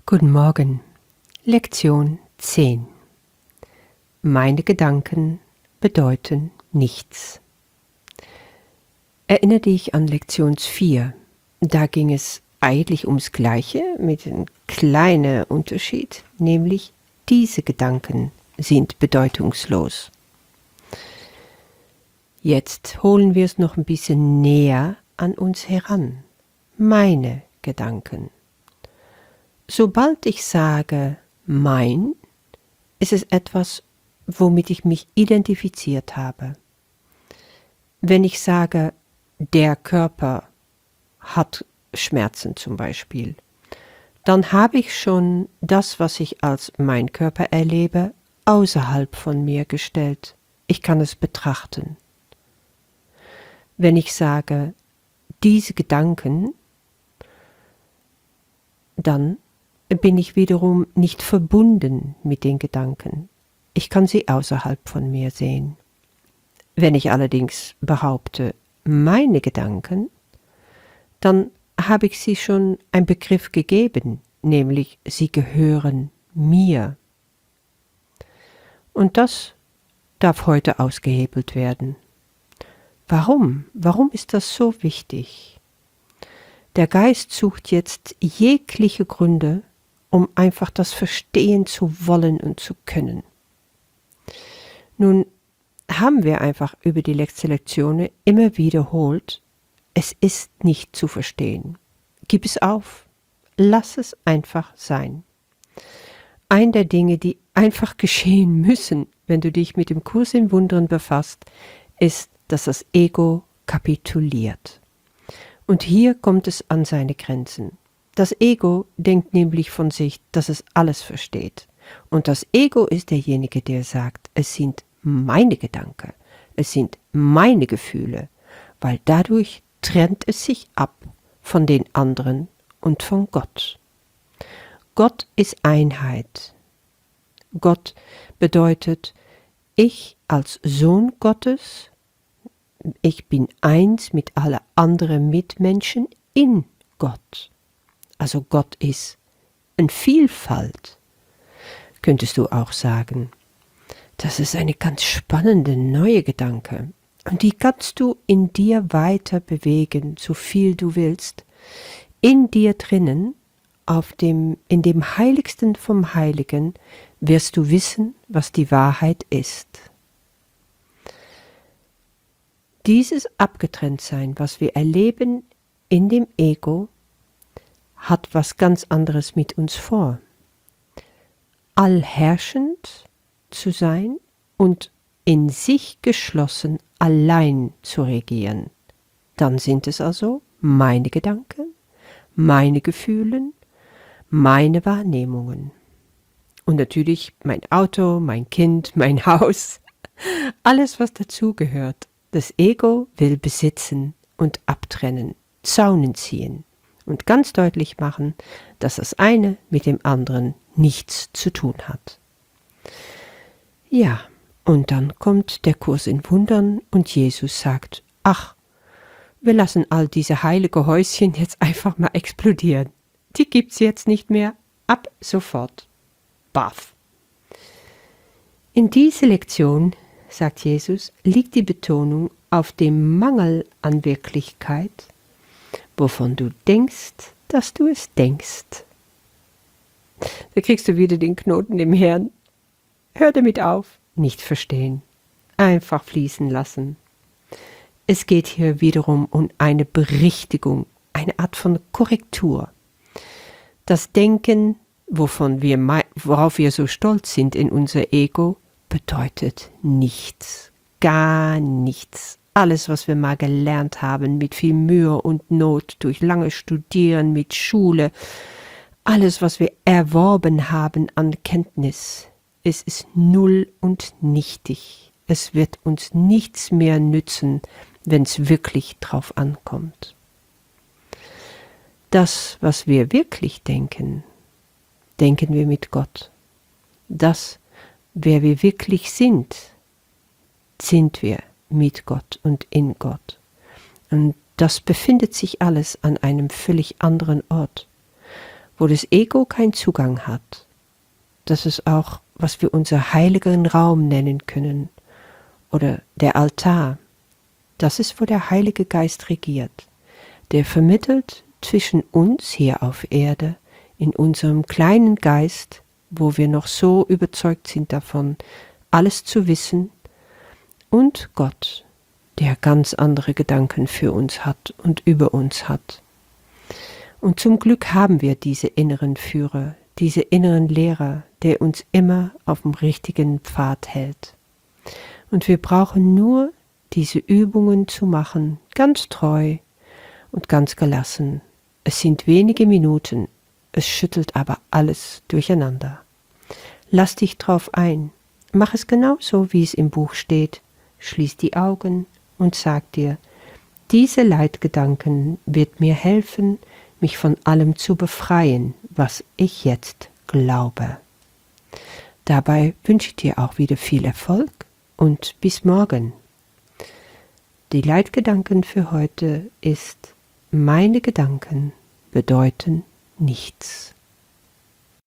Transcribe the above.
Guten Morgen. Lektion 10. Meine Gedanken bedeuten nichts. Erinnere dich an Lektion 4. Da ging es eigentlich ums Gleiche mit einem kleinen Unterschied, nämlich diese Gedanken sind bedeutungslos. Jetzt holen wir es noch ein bisschen näher an uns heran. Meine Gedanken. Sobald ich sage mein, ist es etwas, womit ich mich identifiziert habe. Wenn ich sage, der Körper hat Schmerzen zum Beispiel, dann habe ich schon das, was ich als mein Körper erlebe, außerhalb von mir gestellt. Ich kann es betrachten. Wenn ich sage, diese Gedanken, dann bin ich wiederum nicht verbunden mit den Gedanken. Ich kann sie außerhalb von mir sehen. Wenn ich allerdings behaupte, meine Gedanken, dann habe ich sie schon einen Begriff gegeben, nämlich sie gehören mir. Und das darf heute ausgehebelt werden. Warum? Warum ist das so wichtig? Der Geist sucht jetzt jegliche Gründe, um einfach das verstehen zu wollen und zu können. Nun haben wir einfach über die letzte Lektion immer wiederholt, es ist nicht zu verstehen. Gib es auf. Lass es einfach sein. Eine der Dinge, die einfach geschehen müssen, wenn du dich mit dem Kurs in Wundern befasst, ist, dass das Ego kapituliert. Und hier kommt es an seine Grenzen. Das Ego denkt nämlich von sich, dass es alles versteht. Und das Ego ist derjenige, der sagt, es sind meine Gedanken, es sind meine Gefühle, weil dadurch trennt es sich ab von den anderen und von Gott. Gott ist Einheit. Gott bedeutet, ich als Sohn Gottes, ich bin eins mit allen anderen Mitmenschen in Gott. Also Gott ist eine Vielfalt, könntest du auch sagen. Das ist eine ganz spannende neue Gedanke. Und die kannst du in dir weiter bewegen, so viel du willst. In dir drinnen, in dem Heiligsten vom Heiligen, wirst du wissen, was die Wahrheit ist. Dieses Abgetrenntsein, was wir erleben in dem Ego, hat was ganz anderes mit uns vor. Allherrschend zu sein und in sich geschlossen allein zu regieren. Dann sind es also meine Gedanken, meine Gefühle, meine Wahrnehmungen. Und natürlich mein Auto, mein Kind, mein Haus, alles was dazugehört. Das Ego will besitzen und abtrennen, Zaunen ziehen. Und ganz deutlich machen, dass das eine mit dem anderen nichts zu tun hat. Ja, und dann kommt der Kurs in Wundern und Jesus sagt, ach, wir lassen all diese heilige Häuschen jetzt einfach mal explodieren. Die gibt's jetzt nicht mehr, ab sofort. Baff. In dieser Lektion, sagt Jesus, liegt die Betonung auf dem Mangel an Wirklichkeit, wovon du denkst, dass du es denkst. Da kriegst du wieder den Knoten im Hirn. Hör damit auf, nicht verstehen. Einfach fließen lassen. Es geht hier wiederum um eine Berichtigung, eine Art von Korrektur. Das Denken, worauf wir so stolz sind in unser Ego, bedeutet nichts, gar nichts. Alles, was wir mal gelernt haben, mit viel Mühe und Not, durch lange Studieren, mit Schule, alles, was wir erworben haben an Kenntnis, es ist null und nichtig. Es wird uns nichts mehr nützen, wenn es wirklich drauf ankommt. Das, was wir wirklich denken, denken wir mit Gott. Das, wer wir wirklich sind wir mit Gott und in Gott. Und das befindet sich alles an einem völlig anderen Ort. wo das Ego keinen Zugang hat. Das ist auch, was wir unser heiligen Raum nennen können oder der Altar. Das ist, wo der Heilige Geist regiert. Der vermittelt zwischen uns hier auf Erde, in unserem kleinen Geist, wo wir noch so überzeugt sind davon, alles zu wissen, und Gott, der ganz andere Gedanken für uns hat und über uns hat. Und zum Glück haben wir diese inneren Führer, diese inneren Lehrer, der uns immer auf dem richtigen Pfad hält. Und wir brauchen nur diese Übungen zu machen, ganz treu und ganz gelassen. Es sind wenige Minuten, es schüttelt aber alles durcheinander. Lass dich drauf ein, mach es genauso, wie es im Buch steht. Schließ die Augen und sag dir, diese Leitgedanken wird mir helfen, mich von allem zu befreien, was ich jetzt glaube. Dabei wünsche ich dir auch wieder viel Erfolg und bis morgen. Die Leitgedanken für heute ist, meine Gedanken bedeuten nichts.